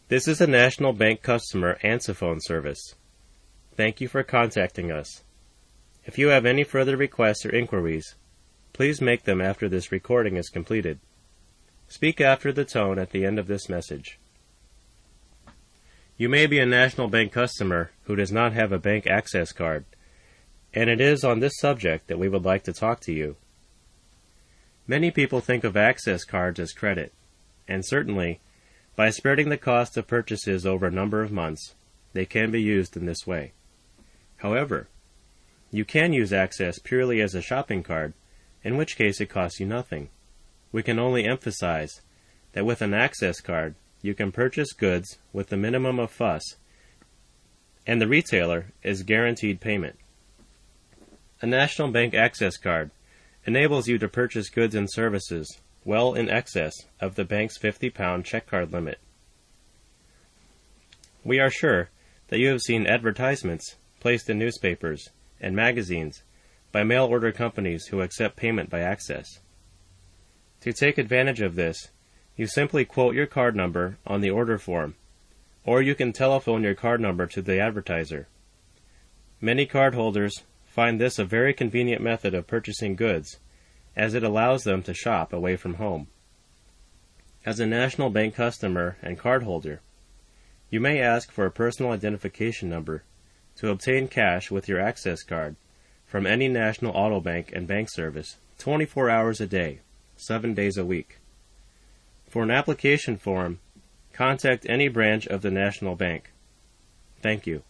This is a National Bank customer answer phone service. Thank you for contacting us. If you have any further requests or inquiries, please make them after this recording is completed. Speak after the tone at the end of this message. You may be a National Bank customer who does not have a bank access card, and it is on this subject that we would like to talk to you. Many people think of access cards as credit, and certainly, by spreading the cost of purchases over a number of months, they can be used in this way. However, you can use Access purely as a shopping card, in which case it costs you nothing. We can only emphasize that with an Access card, you can purchase goods with the minimum of fuss, and the retailer is guaranteed payment. A National Bank Access card enables you to purchase goods and services well in excess of the bank's 50-pound check card limit. We are sure that you have seen advertisements placed in newspapers and magazines by mail-order companies who accept payment by Access. To take advantage of this, you simply quote your card number on the order form, or you can telephone your card number to the advertiser. Many cardholders find this a very convenient method of purchasing goods, as it allows them to shop away from home. As a National Bank customer and cardholder, you may ask for a personal identification number to obtain cash with your Access card from any national auto bank and bank service 24 hours a day, 7 days a week. For an application form, contact any branch of the National Bank. Thank you.